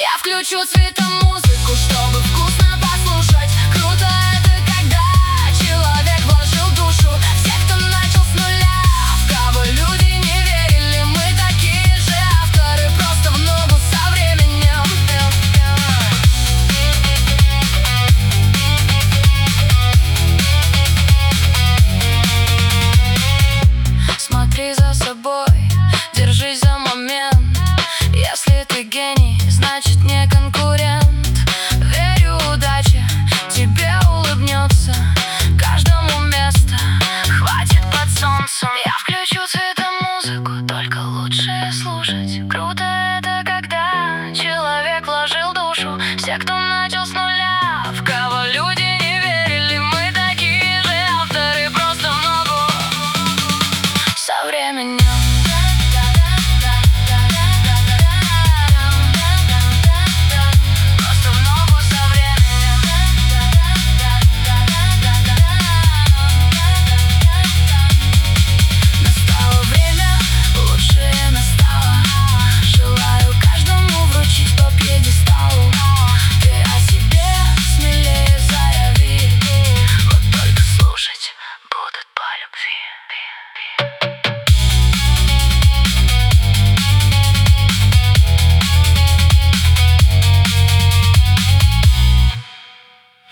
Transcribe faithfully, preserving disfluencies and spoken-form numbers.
Я включу цветомузыку, чтобы вкусно послушать. Круто это, когда человек вложил душу. Все, кто начал с нуля, в кого люди не верили. Мы такие же авторы, просто в ногу со временем. Смотри за собой, держись за момент. Если ты гений, значит не конкурент. Верю, удача тебе улыбнется. Каждому место хватит под солнцем. Я включу цветомузыку, только лучше слушать. Круто это, когда человек вложил душу. Все, кто начал с